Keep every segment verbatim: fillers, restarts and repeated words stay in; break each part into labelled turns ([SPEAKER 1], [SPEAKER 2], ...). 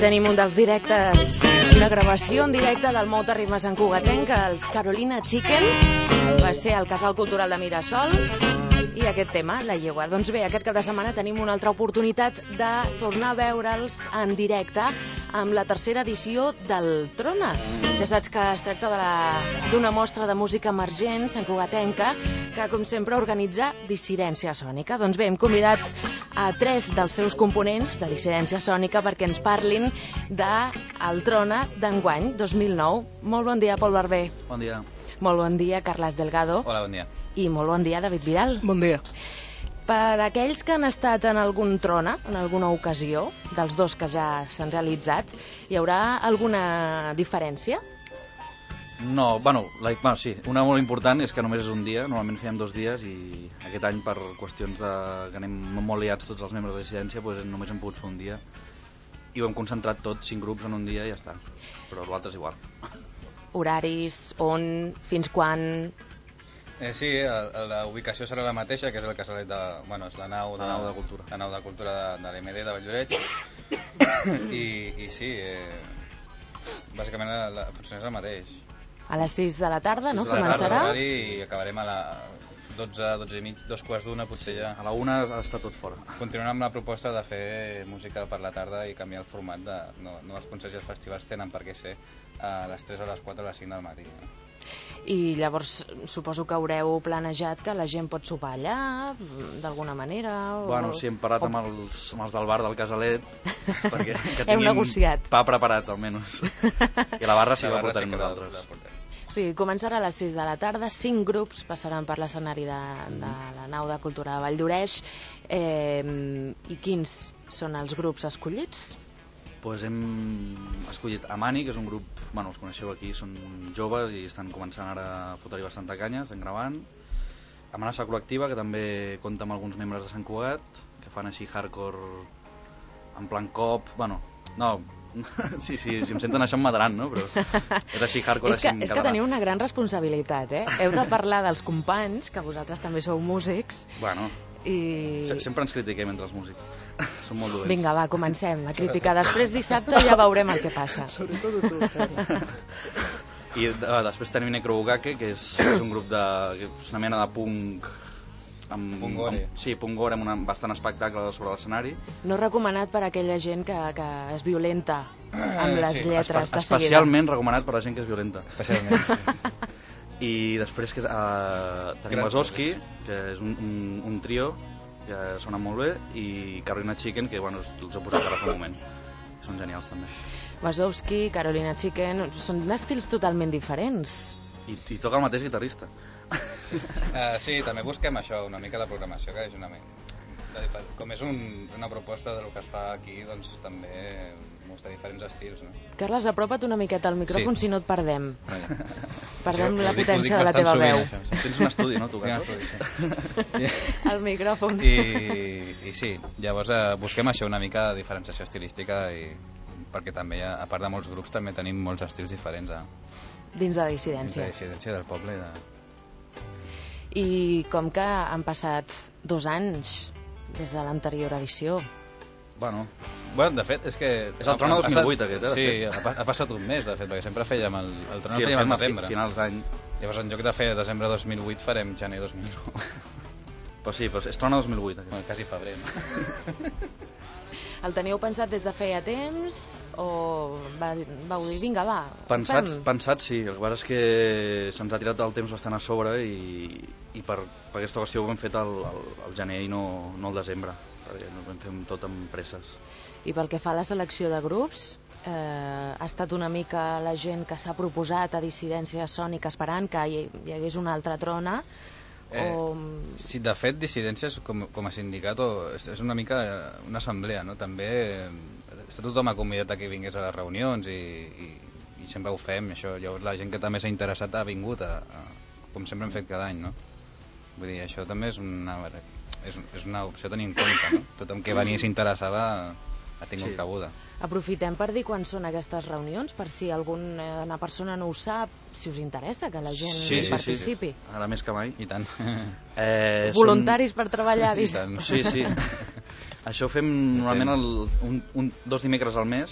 [SPEAKER 1] tenim un dels directes, una gravació en directe del Mou de Ritmes en Cugatenc, els Carolina Chicken, va ser al Casal Cultural de Mirasol, i aquest tema, la llegua. Doncs bé, aquest cap de setmana tenim una altra oportunitat de tornar a veure'ls en directe amb la tercera edició del Trona. Ja saps que es tracta d'una mostra de música emergent santcugatenca que, com sempre, organitza Dissidència Sònica. Doncs bé, hem convidat a tres dels seus components de Dissidència Sònica perquè ens parlin del Trona d'enguany dos mil nou. Molt bon dia, Pol Barber.
[SPEAKER 2] Bon dia.
[SPEAKER 1] Molt bon dia, Carles Delgado.
[SPEAKER 2] Hola, bon dia.
[SPEAKER 1] I molt bon dia, David Vidal.
[SPEAKER 3] Bon dia.
[SPEAKER 1] Per aquells que han estat en algun Trona, en alguna ocasió, dels dos que ja s'han realitzat, hi haurà alguna diferència?
[SPEAKER 2] No, bueno, la, bueno, sí, una molt important és que només és un dia, normalment fèiem dos dies i aquest any per qüestions de, que anem molt liats tots els membres de Dissidència, doncs només hem pogut fer un dia i ho hem concentrat tots, cinc grups en un dia i ja està, però l'altre és igual.
[SPEAKER 1] Horaris, on, fins quan?
[SPEAKER 4] Eh, sí, la ubicació serà la mateixa, que és el casalet de... Bueno, és la nau de,
[SPEAKER 2] la nau de cultura,
[SPEAKER 4] la nau de cultura de, de l'E M D de Valldoreix. I, I sí, eh, bàsicament la, la funció és el mateix.
[SPEAKER 1] A les sis de la tarda, no?
[SPEAKER 4] Començarà? I acabarem a la dotze, dotze i mig, dos quarts d'una, potser
[SPEAKER 2] sí,
[SPEAKER 4] ja.
[SPEAKER 2] A la una ha d'estar tot fora.
[SPEAKER 4] Continuem amb la proposta de fer música per la tarda i canviar el format de... No, no els concerts i els festivals tenen per què ser a les tres, a les quatre, a les cinc del matí, no?
[SPEAKER 1] I llavors suposo que haureu planejat que la gent pot sopar allà, d'alguna manera? O...
[SPEAKER 2] Bueno, sí, hem parlat o... amb, els, amb els del bar del Casalet perquè que
[SPEAKER 1] Heu negociat.
[SPEAKER 2] Pa preparat, almenys. I la barra sí que la portarem
[SPEAKER 4] sí
[SPEAKER 2] nosaltres.
[SPEAKER 1] Sí, començarà a les sis de la tarda, cinc grups passaran per l'escenari de, de la nau de cultura de Valldoreix. Eh, I quins són els grups escollits?
[SPEAKER 2] Pues hem escollit Amani, que és un grup, bueno, els coneixeu aquí, són joves i estan començant ara a fotre-hi bastanta canya, estan gravant. Amenaça Col·lectiva, que també compta amb alguns membres de Sant Cugat, que fan així hardcore en plan cop, bueno, no, sí, sí, si em senten això em mataran, no? Però és així hardcore,
[SPEAKER 1] és que,
[SPEAKER 2] així en
[SPEAKER 1] és que
[SPEAKER 2] català.
[SPEAKER 1] teniu una gran responsabilitat, eh? Heu de parlar dels companys, que vosaltres també sou músics.
[SPEAKER 2] Bueno,
[SPEAKER 1] i...
[SPEAKER 2] sempre ens critiquem entre els músics. Som molt dolents.
[SPEAKER 1] Vinga, va, comencem a criticar. Després dissabte ja veurem el que passa.
[SPEAKER 3] Sobretot tu, Ferri.
[SPEAKER 2] I uh, després tenim Necrobukake, que és, és un grup de... és una mena de punk... Amb,
[SPEAKER 4] punk gore.
[SPEAKER 2] Amb, sí, punk gore, amb una, bastant espectacle sobre l'escenari.
[SPEAKER 1] No recomanat per a aquella gent que, que és violenta amb les
[SPEAKER 4] sí,
[SPEAKER 1] lletres
[SPEAKER 2] espe
[SPEAKER 1] de seguida.
[SPEAKER 2] Especialment recomanat per a la gent que és violenta.
[SPEAKER 4] Especialment, sí.
[SPEAKER 2] I després que, uh, tenim Wazowski, que és un, un, un trio que sona molt bé, i Carolina Chicken, que bueno, els he posat ara fa un moment. Són genials també.
[SPEAKER 1] Wazowski, Carolina Chicken, són estils totalment diferents.
[SPEAKER 2] I, i toca el mateix guitarrista.
[SPEAKER 4] Uh, sí, també busquem això, una mica la programació, que és una mica... Com és un, una proposta del que es fa aquí, doncs també mostra diferents estils, no?
[SPEAKER 1] Carles, apropa't una miqueta al micròfon, sí. Si no et perdem.
[SPEAKER 4] Vaja.
[SPEAKER 1] Perdem
[SPEAKER 4] jo,
[SPEAKER 1] la
[SPEAKER 4] dic,
[SPEAKER 1] potència de la teva
[SPEAKER 4] sovint,
[SPEAKER 1] veu.
[SPEAKER 4] Això, sí.
[SPEAKER 2] Tens un estudi, no, tu?
[SPEAKER 4] Tinc un estudi, sí.
[SPEAKER 1] El micròfon.
[SPEAKER 4] I, I sí, llavors eh, busquem això, una mica de diferenciació estilística, i perquè també, a part de molts grups, també tenim molts estils diferents eh?
[SPEAKER 1] Dins de la
[SPEAKER 4] Dins
[SPEAKER 1] dissidència.
[SPEAKER 4] de la dissidència del poble. De...
[SPEAKER 1] I com que han passat dos anys des de l'anterior edició.
[SPEAKER 2] Bueno,
[SPEAKER 4] bueno, de fet, és que...
[SPEAKER 2] És el Trona dos mil vuit, aquest, eh?
[SPEAKER 4] Sí, ha, ha passat un mes, de fet, perquè sempre fèiem el, el Trona,
[SPEAKER 2] sí,
[SPEAKER 4] el fèiem al
[SPEAKER 2] a
[SPEAKER 4] desembre.
[SPEAKER 2] finals d'any.
[SPEAKER 4] Llavors, en lloc de fer desembre dos mil vuit, farem gener dos mil nou.
[SPEAKER 2] Però sí, però és Trona dos mil vuit, aquest.
[SPEAKER 4] Bueno, quasi febrer, no?
[SPEAKER 1] El teníeu pensat des de feia temps o va, vau dir, vinga, va,
[SPEAKER 2] Pensats,
[SPEAKER 1] fem?
[SPEAKER 2] pensats, sí. El que passa és que se'ns ha tirat el temps bastant a sobre i, i per, per aquesta qüestió ho hem fet al, al, al gener i no, no al desembre, perquè no ho vam fer tot amb presses.
[SPEAKER 1] I pel que fa a la selecció de grups, eh, ha estat una mica la gent que s'ha proposat a Dissidència Sònica esperant que hi, hi hagués una altra Trona.
[SPEAKER 4] Eh,
[SPEAKER 1] o...
[SPEAKER 4] sí, de fet, Dissidències com, com a sindicat o, és, és una mica una assemblea, no? També eh, està tothom ha convidat a que vingués a les reunions i, i, i sempre ho fem, això. Llavors la gent que també s'ha interessat ha vingut a, a, com sempre hem fet cada any, no? Vull dir, això també és una, és, és una opció a tenir en compte, no? Tothom que venia i s'interessava ha tingut
[SPEAKER 2] sí.
[SPEAKER 4] cabuda.
[SPEAKER 1] Aprofitem per dir quan són aquestes reunions, per si alguna persona no ho sap, si us interessa que la gent
[SPEAKER 2] sí, sí,
[SPEAKER 1] participi.
[SPEAKER 2] Sí, sí. Ara més que mai.
[SPEAKER 4] I tant.
[SPEAKER 2] Eh,
[SPEAKER 1] Voluntaris
[SPEAKER 2] són...
[SPEAKER 1] per treballar.
[SPEAKER 4] I tant.
[SPEAKER 2] Sí, sí. Això ho fem normalment el, un, un, dos dimecres al mes,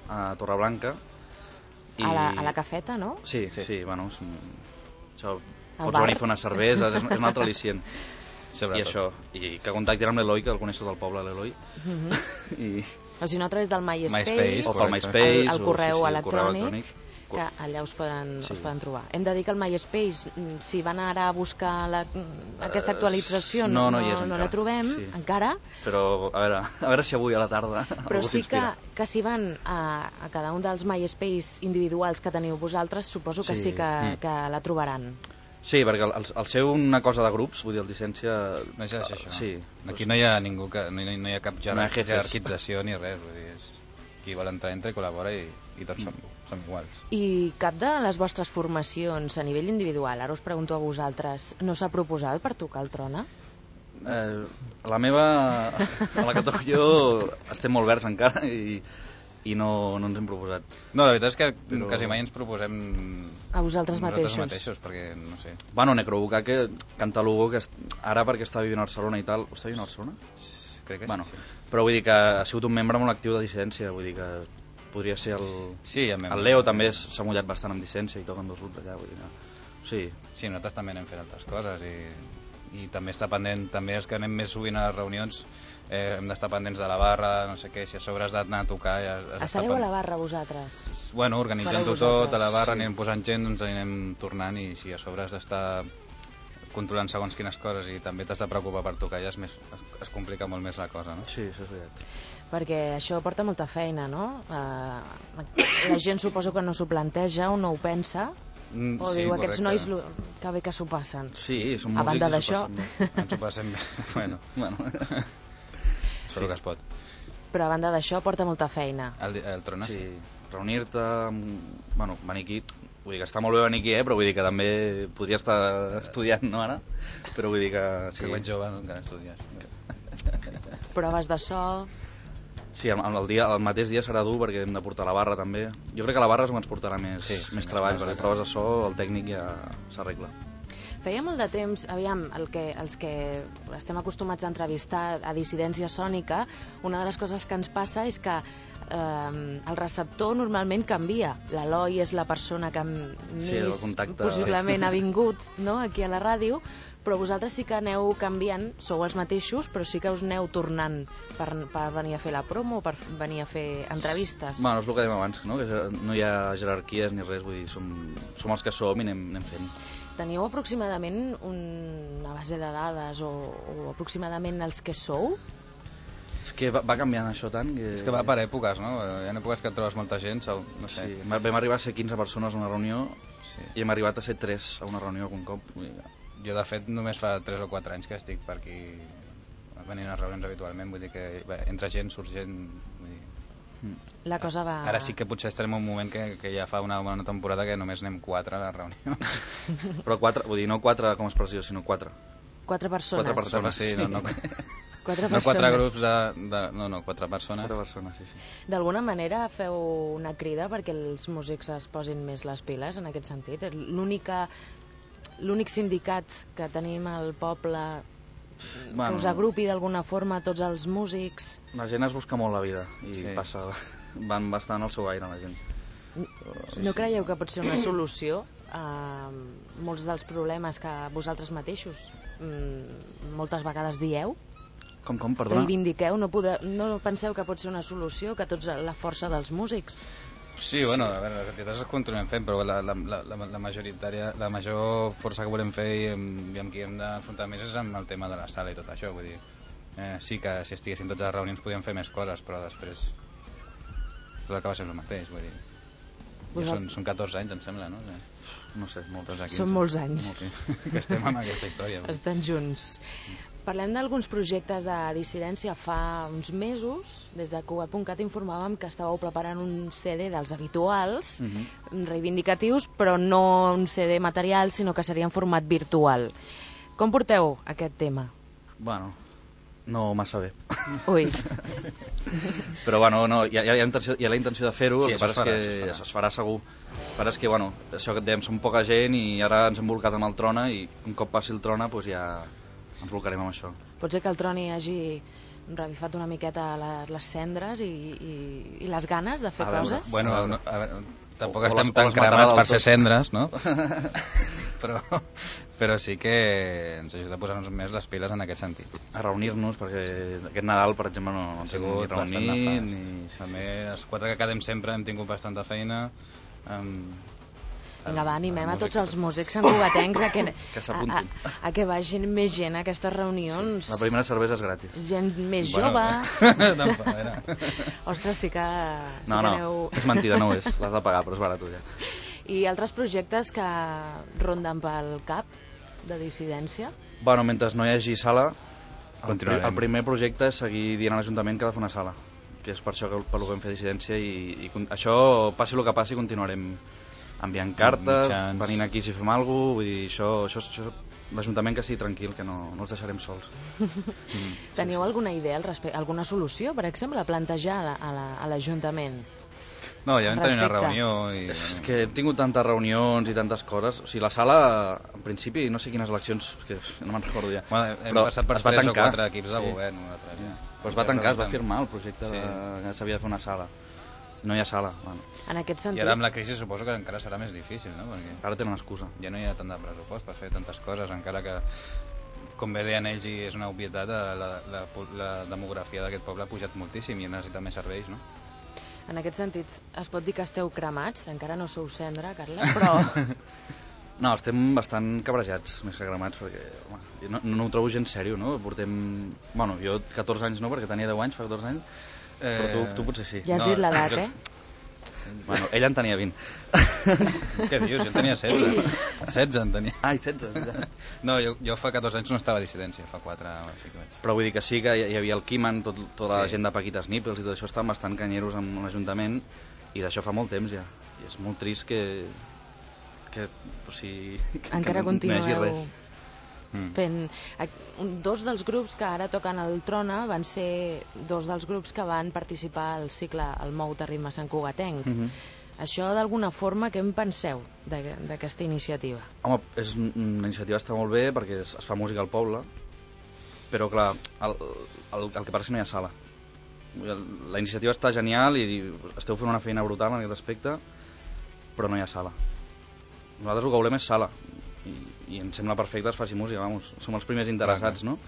[SPEAKER 2] a Torreblanca.
[SPEAKER 1] I... A, la, a la cafeta, no?
[SPEAKER 2] Sí, sí, sí, bueno, és, això,
[SPEAKER 1] El
[SPEAKER 2] pots
[SPEAKER 1] bar.
[SPEAKER 2] venir a fer unes cerveses, és, és un altre al·licient.
[SPEAKER 4] Sobretot.
[SPEAKER 2] I això, i que contactin amb l'Eloi, que el coneixes del poble, l'Eloi.
[SPEAKER 1] Mm -hmm.
[SPEAKER 2] I...
[SPEAKER 1] O si no, a través del MySpace,
[SPEAKER 4] MySpace,
[SPEAKER 2] o pel
[SPEAKER 1] MySpace
[SPEAKER 2] MySpace,
[SPEAKER 1] el, el correu,
[SPEAKER 2] o, sí, sí,
[SPEAKER 1] electrònic,
[SPEAKER 2] el correu electrònic,
[SPEAKER 1] que allà us poden,
[SPEAKER 2] sí.
[SPEAKER 1] us poden trobar. Hem de dir que el MySpace, si van ara a buscar la, aquesta actualització,
[SPEAKER 2] uh,
[SPEAKER 1] no,
[SPEAKER 2] no, no,
[SPEAKER 1] no,
[SPEAKER 2] és
[SPEAKER 1] no la trobem
[SPEAKER 2] sí.
[SPEAKER 1] encara.
[SPEAKER 2] Però a veure, a veure si avui a la tarda
[SPEAKER 1] Però
[SPEAKER 2] algú
[SPEAKER 1] sí que,
[SPEAKER 2] s'inspira.
[SPEAKER 1] que si van a, a cada un dels MySpace individuals que teniu vosaltres, suposo que sí,
[SPEAKER 2] Sí.
[SPEAKER 1] sí que,
[SPEAKER 2] Mm.
[SPEAKER 1] que la trobaran.
[SPEAKER 2] Sí, perquè el, el ser una cosa de grups, vull dir, el Llicència...
[SPEAKER 4] No és això.
[SPEAKER 2] Sí.
[SPEAKER 4] Aquí no hi ha ningú que, no, hi, no hi ha cap
[SPEAKER 2] No hi ha jefes.
[SPEAKER 4] jerarquització ni res, vull dir, és... qui vol entrar entra i col·labora i, i tots som, som iguals.
[SPEAKER 1] I cap de les vostres formacions a nivell individual, ara us pregunto a vosaltres, no s'ha proposat per tocar el trona?
[SPEAKER 2] Eh, la meva... A la que toco jo estem molt verds encara i, i no, no ens hem proposat.
[SPEAKER 4] No, la veritat és que
[SPEAKER 2] Però-
[SPEAKER 4] quasi mai ens proposem
[SPEAKER 1] A vosaltres
[SPEAKER 4] nosaltres
[SPEAKER 1] mateixos.
[SPEAKER 4] mateixos, perquè, no sé,
[SPEAKER 2] Bueno, Necrobuca, que canta Lugo, que est- ara perquè està vivint a Barcelona i tal... Està vivint a Barcelona?
[SPEAKER 4] crec que
[SPEAKER 2] Bueno,
[SPEAKER 4] sí. sí.
[SPEAKER 2] però vull dir que ha sigut un membre molt actiu de dissidència, vull dir que podria ser el...
[SPEAKER 4] Sí, el, meu...
[SPEAKER 2] El Leo també és- s'ha mullat bastant amb dissidència i toquen dos grups allà, vull dir que... Sí,
[SPEAKER 4] Sí, nosaltres també anem fent altres coses i, i també està pendent, també els que anem més sovint a les reunions eh, hem d'estar pendents de la barra, no sé què, si a sobre has d'anar a tocar ja has d'estar
[SPEAKER 1] Estareu a la
[SPEAKER 4] pendent.
[SPEAKER 1] barra vosaltres?
[SPEAKER 4] Bueno, organitzant-ho
[SPEAKER 1] Fareu
[SPEAKER 4] tot,
[SPEAKER 1] vosaltres.
[SPEAKER 4] a la barra
[SPEAKER 2] Sí.
[SPEAKER 4] anirem posant gent, ens anirem tornant i si a sobre has d'estar controlant segons quines coses i també t'has de preocupar per tocar, ja és més, es, es complica molt més la cosa, no?
[SPEAKER 2] sí, això és veritat.
[SPEAKER 1] Perquè això porta molta feina, no? Uh, la gent suposo que no s'ho planteja o no ho pensa,
[SPEAKER 4] Mm,
[SPEAKER 1] o
[SPEAKER 4] sí,
[SPEAKER 1] diu aquests
[SPEAKER 4] correcte.
[SPEAKER 1] nois lo, que bé que s'ho passen.
[SPEAKER 2] Sí, som
[SPEAKER 1] A
[SPEAKER 2] músics
[SPEAKER 1] banda
[SPEAKER 2] i s'ho
[SPEAKER 1] d'això.
[SPEAKER 2] passen bé.
[SPEAKER 4] Ens ho passem bé. Bueno,
[SPEAKER 2] Bueno,
[SPEAKER 4] sort
[SPEAKER 2] Sí.
[SPEAKER 4] que es pot.
[SPEAKER 1] Però a banda d'això porta molta feina.
[SPEAKER 4] El, el Trona, sí.
[SPEAKER 2] sí, reunir-te, amb- bueno, venir aquí, vull dir que està molt bé venir aquí, eh, però vull dir que també podria estar estudiant, no, ara? Però vull dir que...
[SPEAKER 4] Sí. Que ho ets jove, no? Encara estudies.
[SPEAKER 1] Proves de so...
[SPEAKER 2] Sí, el, el, dia, el mateix dia serà dur perquè hem de portar la barra també. Jo crec que la barra és on ens portarà més,
[SPEAKER 4] Sí,
[SPEAKER 2] sí,
[SPEAKER 4] sí,
[SPEAKER 2] més
[SPEAKER 4] més
[SPEAKER 2] treball,
[SPEAKER 4] més
[SPEAKER 2] perquè
[SPEAKER 4] de-
[SPEAKER 2] proves de so, el tècnic ja s'arregla.
[SPEAKER 1] Feia molt de temps, aviam, el que, els que estem acostumats a entrevistar a Dissidència Sònica, una de les coses que ens passa és que eh, el receptor normalment canvia. L'Eloi és la persona que més
[SPEAKER 2] Sí, el contacte,
[SPEAKER 1] possiblement
[SPEAKER 2] sí.
[SPEAKER 1] ha vingut, no?, aquí a la ràdio, però vosaltres sí que aneu canviant, sou els mateixos, però sí que us aneu tornant per, per venir a fer la promo, per venir a fer entrevistes.
[SPEAKER 2] Bueno, és el que dèiem abans, no? Que no hi ha jerarquies ni res, vull dir, som, som els que som i anem, anem fent.
[SPEAKER 1] Teniu aproximadament una base de dades o, o aproximadament els que sou?
[SPEAKER 2] És que va, va canviant això tant que...
[SPEAKER 4] És que va per èpoques, no? Hi ha èpoques que et trobes molta gent, sou, no sé.
[SPEAKER 2] Sí, vam arribar a ser quinze persones a una reunió
[SPEAKER 4] Sí.
[SPEAKER 2] i hem arribat a ser tres a una reunió algun cop. Vull dir que...
[SPEAKER 4] Jo, de fet, només fa tres o quatre anys que estic per aquí venint a reunions habitualment, vull dir que bé, entra gent, surt gent... Vull dir...
[SPEAKER 1] La cosa va...
[SPEAKER 4] Ara sí que potser estarem en un moment que, que ja fa una bona temporada que només anem quatre a les reunions.
[SPEAKER 2] Però quatre, vull dir, no quatre com a expressió, sinó quatre.
[SPEAKER 1] Quatre persones.
[SPEAKER 2] Quatre persones,
[SPEAKER 4] sí, no, no,
[SPEAKER 1] Quatre
[SPEAKER 4] no
[SPEAKER 1] persones.
[SPEAKER 4] quatre grups de, de... No, no, quatre persones.
[SPEAKER 2] Quatre persones, sí, sí.
[SPEAKER 1] D'alguna manera feu una crida perquè els músics es posin més les piles en aquest sentit? L'única l'únic sindicat que tenim al poble que
[SPEAKER 2] Bueno,
[SPEAKER 1] us agrupi d'alguna forma tots els músics.
[SPEAKER 2] la gent es busca molt la vida i
[SPEAKER 4] Sí.
[SPEAKER 2] passa, van bastant al seu aire la gent.
[SPEAKER 1] Sí, no creieu que pot ser una solució a molts dels problemes que vosaltres mateixos mm, moltes vegades dieu?
[SPEAKER 2] Com, com, perdona?
[SPEAKER 1] Reivindiqueu? No, podrà, no penseu que pot ser una solució, que tots la força dels músics?
[SPEAKER 4] Sí, bueno, a veure, les entitats es continuem fent, però la, la, la, la, la majoritària, la major força que volem fer i amb, i amb qui hem d'afrontar més és amb el tema de la sala i tot això, vull dir, eh, sí que si estiguessin tots a les reunions podíem fer més coses, però després tot acaba sent el mateix, vull dir. Ja són, són catorze anys, em sembla, no?
[SPEAKER 2] No sé, moltes aquí.
[SPEAKER 1] Són molts anys.
[SPEAKER 2] Molt,
[SPEAKER 4] Que estem amb aquesta història. vull dir.
[SPEAKER 1] Estan junts. Parlem d'alguns projectes de dissidència. Fa uns mesos, des de Cugat punt cat informàvem que estàveu preparant un C D dels habituals,
[SPEAKER 2] Uh -huh.
[SPEAKER 1] reivindicatius, però no un C D material, sinó que seria en format virtual. Com porteu aquest tema?
[SPEAKER 2] Bueno, no massa bé.
[SPEAKER 1] Ui,
[SPEAKER 2] Però bueno, no, hi ha, hi ha, intenció, hi ha la intenció de fer-ho,
[SPEAKER 4] Sí,
[SPEAKER 2] el que
[SPEAKER 4] això es
[SPEAKER 2] passa
[SPEAKER 4] farà,
[SPEAKER 2] és
[SPEAKER 4] això es
[SPEAKER 2] que
[SPEAKER 4] farà.
[SPEAKER 2] això es farà segur. El que passa és que, bueno, això que et dèiem, som poca gent i ara ens hem volcat amb el Trona i un cop passi el Trona doncs ja ens volcarem amb això.
[SPEAKER 1] pot ser que el Troni hagi revifat una miqueta la, les cendres i, i, i les ganes de fer
[SPEAKER 2] A veure,
[SPEAKER 1] coses?
[SPEAKER 4] Bueno, no, a veure, tampoc
[SPEAKER 2] O- o
[SPEAKER 4] estem
[SPEAKER 2] les- o
[SPEAKER 4] tan
[SPEAKER 2] les matarà
[SPEAKER 4] cremats
[SPEAKER 2] del
[SPEAKER 4] per ser
[SPEAKER 2] tot.
[SPEAKER 4] cendres, no? però, però sí que ens ajuda a posar-nos més les piles en aquest sentit.
[SPEAKER 2] A reunir-nos, perquè aquest Nadal, per exemple, no, no
[SPEAKER 4] Ha
[SPEAKER 2] ens hem
[SPEAKER 4] sigut
[SPEAKER 2] ni
[SPEAKER 4] bastant
[SPEAKER 2] reunit,
[SPEAKER 4] nefast.
[SPEAKER 2] ni... Sí,
[SPEAKER 4] També els quatre que quedem sempre hem tingut bastanta feina. Amb...
[SPEAKER 1] Vinga, va, animem a tots els
[SPEAKER 4] música.
[SPEAKER 1] músics santcugatencs a que,
[SPEAKER 2] Que
[SPEAKER 1] a,
[SPEAKER 2] s'apuntin.
[SPEAKER 1] a, a que vagin més gent a aquestes reunions.
[SPEAKER 2] La primera cervesa és gratis.
[SPEAKER 1] Gent més
[SPEAKER 4] Bueno,
[SPEAKER 1] jove.
[SPEAKER 4] tampoc, a veure.
[SPEAKER 1] Ostres, sí que, sí
[SPEAKER 2] No,
[SPEAKER 1] que
[SPEAKER 2] no,
[SPEAKER 1] aneu...
[SPEAKER 2] és mentida, no ho és. L'has de pagar, però és barat ja.
[SPEAKER 1] I altres projectes que ronden pel cap de dissidència?
[SPEAKER 2] Bueno, mentre no hi hagi sala, el, pri
[SPEAKER 4] Continuarem.
[SPEAKER 2] el primer projecte és seguir dient a l'Ajuntament que ha de fer una sala, que és per això que per lo que vam fer dissidència i, i con- això, passi el que passi, continuarem enviant cartes,
[SPEAKER 4] Mitjans.
[SPEAKER 2] venint aquí si fem alguna cosa, vull dir, això, això, això l'Ajuntament que sigui tranquil, que no, no els deixarem sols. Mm,
[SPEAKER 1] Teniu alguna idea al respecte, alguna solució, per exemple, a plantejar a la- a la- a l'Ajuntament?
[SPEAKER 4] No, ja vam tenir una
[SPEAKER 1] Respecte.
[SPEAKER 4] reunió i...
[SPEAKER 2] És que hem tingut tantes reunions i tantes coses. O sigui, la sala, en principi, no sé quines eleccions, que no me'n recordo ja.
[SPEAKER 4] Bueno, hem
[SPEAKER 2] però
[SPEAKER 4] passat per
[SPEAKER 2] es va
[SPEAKER 4] tres o
[SPEAKER 2] tancar.
[SPEAKER 4] quatre equips de
[SPEAKER 2] Sí.
[SPEAKER 4] govern. Nosaltres, ja.
[SPEAKER 2] Però es va tancar, es va firmar el projecte
[SPEAKER 4] Sí.
[SPEAKER 2] de, que s'havia de fer una sala. No hi ha sala. Bueno,
[SPEAKER 1] En aquest
[SPEAKER 4] I
[SPEAKER 1] sentit,
[SPEAKER 4] ara amb la crisi suposo que encara serà més difícil, no? Perquè
[SPEAKER 2] ara tenen excusa.
[SPEAKER 4] ja no hi ha tant de pressupost per fer tantes coses, encara que, com bé deien ells, i és una obvietat, la, la, la, la demografia d'aquest poble ha pujat moltíssim i necessita més serveis, no?
[SPEAKER 1] en aquest sentit, es pot dir que esteu cremats? Encara no sou cendra, Carles, però...
[SPEAKER 2] No, estem bastant cabrejats, més que cremats, perquè home, jo no, no ho trobo gens sèrio, no? Portem... Bueno, jo catorze anys no, perquè tenia deu anys, fa catorze anys, però tu, tu potser sí.
[SPEAKER 1] Ja has
[SPEAKER 4] No,
[SPEAKER 1] dit l'edat,
[SPEAKER 4] jo-
[SPEAKER 1] eh?
[SPEAKER 2] Bueno, ell en tenia vint.
[SPEAKER 4] Què dius? Jo en tenia setze. setze en tenia.
[SPEAKER 2] Ai, setze.
[SPEAKER 4] No, jo, jo fa catorze anys no estava a dissidència, fa quatre sí que vaig.
[SPEAKER 2] Però vull dir que sí que hi havia el Quiman, tot, tota la
[SPEAKER 4] Sí.
[SPEAKER 2] gent de Paquitas Nipples i tot això estan bastant canyeros amb l'Ajuntament i d'això fa molt temps ja. I és molt trist que... que o sigui, que
[SPEAKER 1] Encara
[SPEAKER 2] no, no hi hagi
[SPEAKER 1] continueu
[SPEAKER 2] res.
[SPEAKER 4] Mm.
[SPEAKER 1] fent... un- Dos dels grups que ara toquen el Trona van ser dos dels grups que van participar al cicle El Mout a ritme santcugatenc.
[SPEAKER 2] Mm -hmm.
[SPEAKER 1] Això, d'alguna forma, què en penseu de- d'aquesta iniciativa?
[SPEAKER 2] Home, és, una iniciativa està molt bé perquè es, es fa música al poble, però clar, el, el, el que passa és que no hi ha sala. La iniciativa està genial i esteu fent una feina brutal en aquest aspecte, però no hi ha sala. Nosaltres el que volem és sala i, i em sembla perfecte que es faci música, vamos, som els primers interessats, no?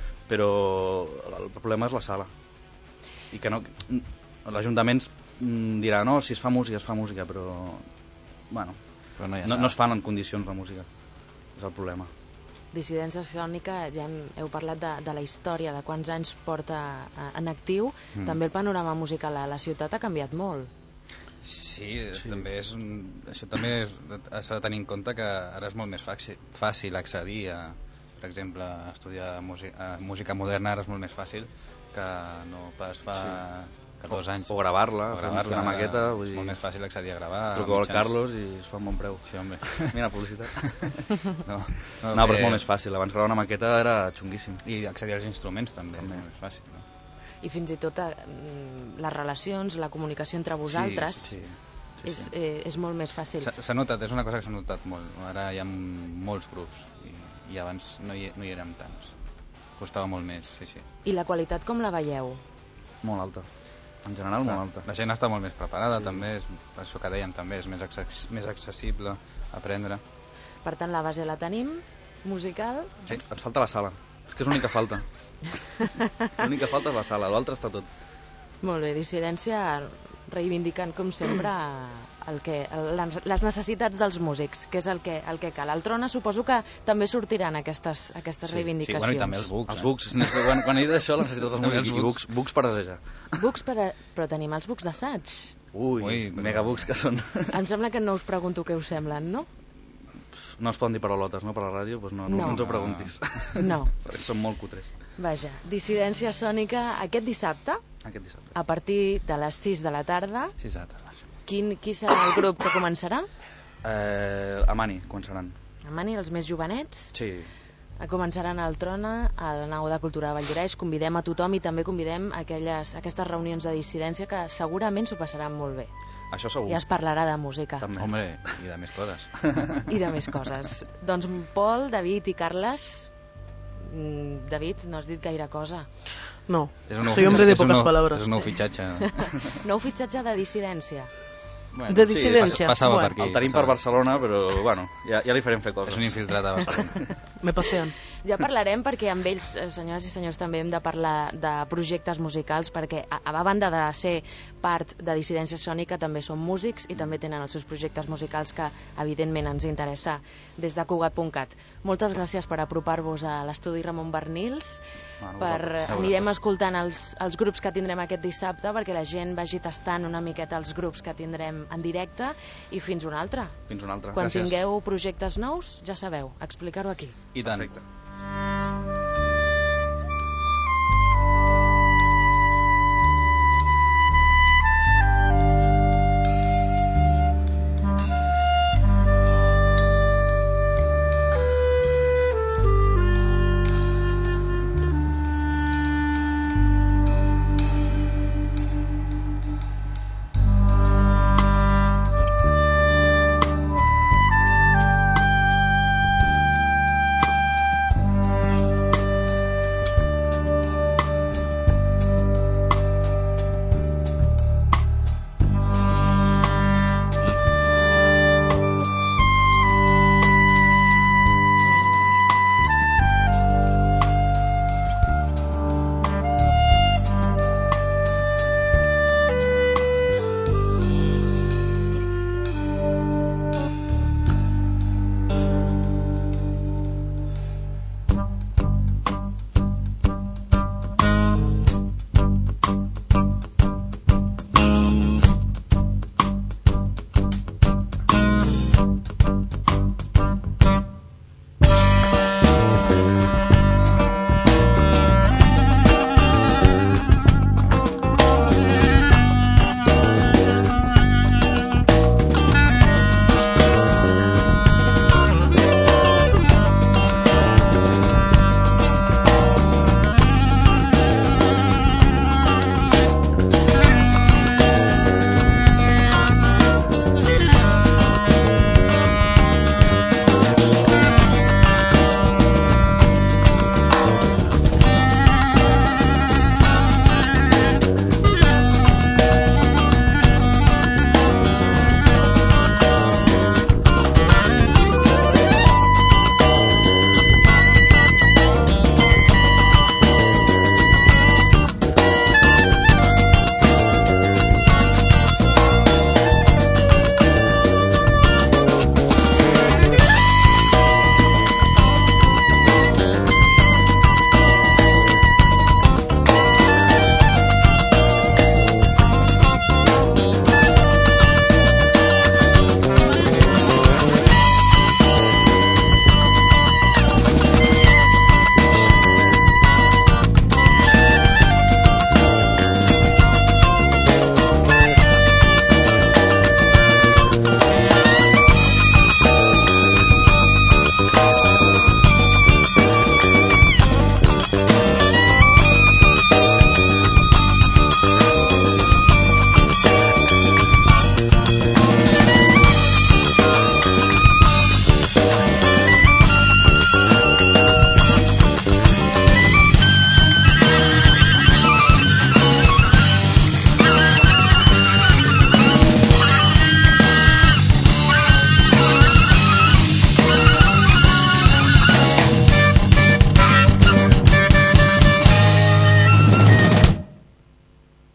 [SPEAKER 2] Però el problema és la sala i que no... l'Ajuntament dirà, no, si es fa música, es fa música, però bueno,
[SPEAKER 4] Però no hi ha
[SPEAKER 2] no,
[SPEAKER 4] sala.
[SPEAKER 2] no es fan en condicions la música, és el problema.
[SPEAKER 1] Dissidència Sònica, ja en, heu parlat de, de la història, de quants anys porta eh, en actiu.
[SPEAKER 4] Mm.
[SPEAKER 1] També el panorama musical a la ciutat ha canviat molt.
[SPEAKER 4] Sí,
[SPEAKER 2] Sí.
[SPEAKER 4] sí. també és un, això també és- s'ha de tenir en compte que ara és molt més fàcil, fàcil accedir a, per exemple, a estudiar música, música moderna, ara és molt més fàcil que no pas fa sí. catorze anys.
[SPEAKER 2] O gravar-la,
[SPEAKER 4] O
[SPEAKER 2] fer
[SPEAKER 4] gravar-la,
[SPEAKER 2] una maqueta, vull
[SPEAKER 4] és
[SPEAKER 2] dir,
[SPEAKER 4] molt més fàcil accedir a gravar.
[SPEAKER 2] truqueu al
[SPEAKER 4] mitjans.
[SPEAKER 2] Carlos i es fa un bon preu.
[SPEAKER 4] Sí, home.
[SPEAKER 2] Mira, publicitat.
[SPEAKER 4] No,
[SPEAKER 2] No, no, però és molt més fàcil, abans gravar una maqueta era xunguíssim.
[SPEAKER 4] I accedir als instruments també,
[SPEAKER 2] També.
[SPEAKER 4] és molt més fàcil. No?
[SPEAKER 1] I fins i tot eh, les relacions, la comunicació entre vosaltres
[SPEAKER 2] Sí, sí, sí,
[SPEAKER 1] és,
[SPEAKER 2] sí.
[SPEAKER 1] eh, és molt més fàcil.
[SPEAKER 4] S'ha s'ha notat, és una cosa que s'ha notat molt. Ara hi ha molts grups i, i abans no hi, no hi érem tants. Costava molt més, sí, sí.
[SPEAKER 1] I la qualitat com la veieu?
[SPEAKER 2] Molt alta. En general, molt alta.
[SPEAKER 4] La gent està molt més preparada,
[SPEAKER 2] Sí.
[SPEAKER 4] també, és, això que dèiem també, és més, access, més accessible aprendre.
[SPEAKER 1] Per tant, la base la tenim, musical.
[SPEAKER 2] Sí. Ens falta la sala. És que és l'única falta. L'única falta és la sala, l'altre està tot.
[SPEAKER 1] Molt bé, dissidència reivindicant, com sempre, el que, el, les necessitats dels músics, que és el que, el que cal. Al Trona suposo que també sortiran aquestes, aquestes
[SPEAKER 2] Sí, sí,
[SPEAKER 1] reivindicacions.
[SPEAKER 4] Sí, bueno, i també els bucs.
[SPEAKER 2] Els bucs, eh? quan, quan he dit això, les necessitats dels
[SPEAKER 4] També
[SPEAKER 2] músics
[SPEAKER 4] els
[SPEAKER 2] i
[SPEAKER 4] bucs.
[SPEAKER 2] bucs, bucs per assajar.
[SPEAKER 1] Bucs per a... Però tenim els bucs d'assaig.
[SPEAKER 2] Ui,
[SPEAKER 4] Ui,
[SPEAKER 2] Ui
[SPEAKER 4] però-
[SPEAKER 2] megabucs que són.
[SPEAKER 1] Em sembla que no us pregunto què us semblen, no?
[SPEAKER 2] No es poden dir paraulotes, no, per la ràdio? Doncs no, no,
[SPEAKER 1] No.
[SPEAKER 2] no ens ho preguntis.
[SPEAKER 1] No.
[SPEAKER 2] Són molt cutres.
[SPEAKER 1] Vaja, dissidència sònica aquest dissabte,
[SPEAKER 2] Aquest dissabte.
[SPEAKER 1] a partir de les sis de la tarda.
[SPEAKER 4] Sí, exacte.
[SPEAKER 1] Quin, qui serà el grup que començarà?
[SPEAKER 2] Eh, a Mani, començaran.
[SPEAKER 1] Amani, els més jovenets.
[SPEAKER 2] Sí.
[SPEAKER 1] Començaran al Trona, a la nau de Cultura de Valldireix. Convidem a tothom i també convidem a aquelles, aquestes reunions de dissidència que segurament s'ho passaran molt bé.
[SPEAKER 2] Això segur.
[SPEAKER 1] I es parlarà de música
[SPEAKER 2] També.
[SPEAKER 4] Hombre, i de més coses.
[SPEAKER 1] i de més coses. Doncs Pol, David i Carles, Mm, David, no has dit gaire cosa.
[SPEAKER 3] No,
[SPEAKER 4] És un nou,
[SPEAKER 3] soy hombre de
[SPEAKER 4] és un
[SPEAKER 3] pocas
[SPEAKER 4] nou-
[SPEAKER 3] palabras.
[SPEAKER 4] És un nou fitxatge.
[SPEAKER 1] Nou fitxatge de dissidència.
[SPEAKER 4] Bueno,
[SPEAKER 3] De
[SPEAKER 2] sí,
[SPEAKER 3] dissidència.
[SPEAKER 4] passava
[SPEAKER 3] Bueno,
[SPEAKER 4] per aquí.
[SPEAKER 2] El tenim per Barcelona, però bueno, ja, ja li farem fer coses.
[SPEAKER 4] És un infiltrat a Barcelona.
[SPEAKER 3] Me pasean.
[SPEAKER 1] Ja parlarem perquè amb ells, eh, senyores i senyors, també hem de parlar de projectes musicals perquè a, a banda de ser part de Dissidència Sònica també són músics i també tenen els seus projectes musicals que evidentment ens interessa des de Cugat punt cat. Moltes gràcies per apropar-vos a l'estudi Ramon Bernils.
[SPEAKER 2] Bueno,
[SPEAKER 1] per,
[SPEAKER 2] vosaltres.
[SPEAKER 1] anirem escoltant els, els grups que tindrem aquest dissabte perquè la gent vagi tastant una miqueta els grups que tindrem en directe i fins una altra.
[SPEAKER 2] Fins una altra.
[SPEAKER 1] Quan
[SPEAKER 2] Gràcies.
[SPEAKER 1] tingueu projectes nous, ja sabeu, explicar-ho aquí.
[SPEAKER 4] I tant.
[SPEAKER 2] Perfecte.